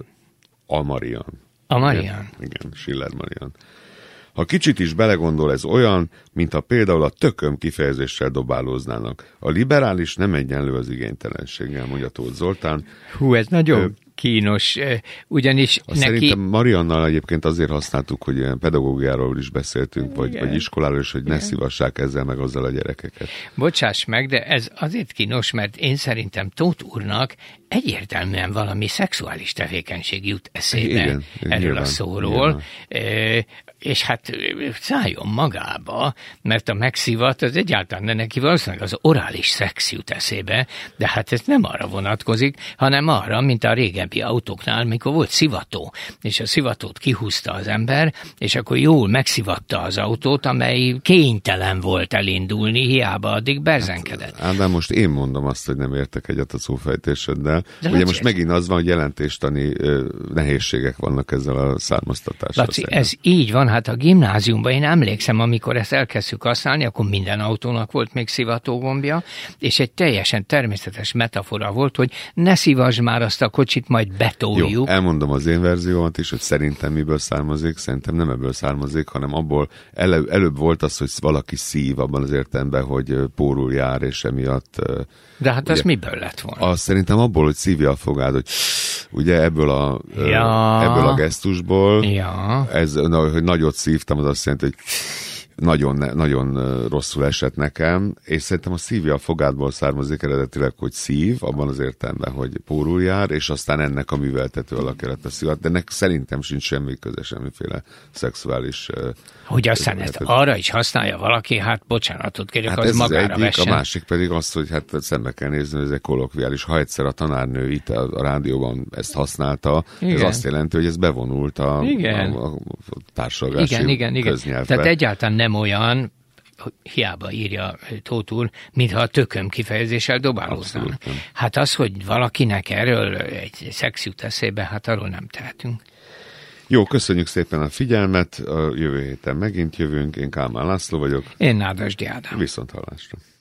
a Marian. A Marian? Igen, igen, Schiller Marian. Ha kicsit is belegondol, ez olyan, mintha például a tököm kifejezéssel dobálóznának. A liberális nem egyenlő az igénytelenséggel, mondja Tóth Zoltán. Hú, ez nagyon... Ö, kínos, ugyanis neki... Szerintem Mariannal egyébként azért használtuk, hogy ilyen pedagógiáról is beszéltünk, vagy, vagy iskoláról is, hogy ne szívassák ezzel meg azzal a gyerekeket. Bocsáss meg, de ez azért kínos, mert én szerintem Tóth úrnak egyértelműen valami szexuális tevékenység jut eszébe igen, erről nyilván, a szóról, nyilván. És hát szálljon magába, mert a megszivat az egyáltalán, de neki valószínűleg az orális szex jut eszébe, de hát ez nem arra vonatkozik, hanem arra, mint a régebbi autóknál, mikor volt szivató, és a szivatót kihúzta az ember, és akkor jól megszivatta az autót, amely kénytelen volt elindulni, hiába addig berzenkedett. Hát, de most én mondom azt, hogy nem értek egyet a szófejtéseddel. De ugye most megint az van, hogy jelentéstani nehézségek vannak ezzel a származtatással. Laci, ez így van, hát a gimnáziumban én emlékszem, amikor ezt elkezdtük használni, akkor minden autónak volt még szivatógombja, és egy teljesen természetes metafora volt, hogy ne szívasd már azt a kocsit, majd betoljuk. Jó, elmondom az én verziómat is, hogy szerintem miből származik, szerintem nem ebből származik, hanem abból elő, előbb volt az, hogy valaki szív abban az értelemben, hogy pórul jár, és emiatt... De hát ugye, az miből lett volna? Az szerintem abból, hogy szívja a fogád, hogy ugye ebből a, ja. ebből a gesztusból, ja. ez, hogy nagyot szívtam, az azt jelenti, hogy nagyon, nagyon rosszul esett nekem, és szerintem a szívja a fogádból származik eredetileg, hogy szív, abban az értelemben, hogy pórul jár, és aztán ennek a műveltető alakja lett a szívat, de ennek szerintem sincs semmi köze, semmiféle szexuális... Hogy aztán ezt arra is használja valaki, hát bocsánatot kérjük, hát az magára az vessen. A másik pedig az, hogy hát szembe kell nézni, hogy ez egy kollokviális. Ha egyszer a tanárnő itt a, a rádióban ezt használta, igen. ez azt jelenti, hogy ez bevonult a, a, a társalgási igen, igen, igen. köznyelvbe. Tehát egyáltalán nem olyan, hiába írja Tóth úr, mintha a tököm kifejezéssel dobálóznának. Hát az, hogy valakinek erről egy szex jut eszébe, hát arról nem tehetünk. Jó, köszönjük szépen a figyelmet, a jövő héten megint jövünk, én Kálmán László vagyok. Én Nádasdy Ádám. Viszont hallásra.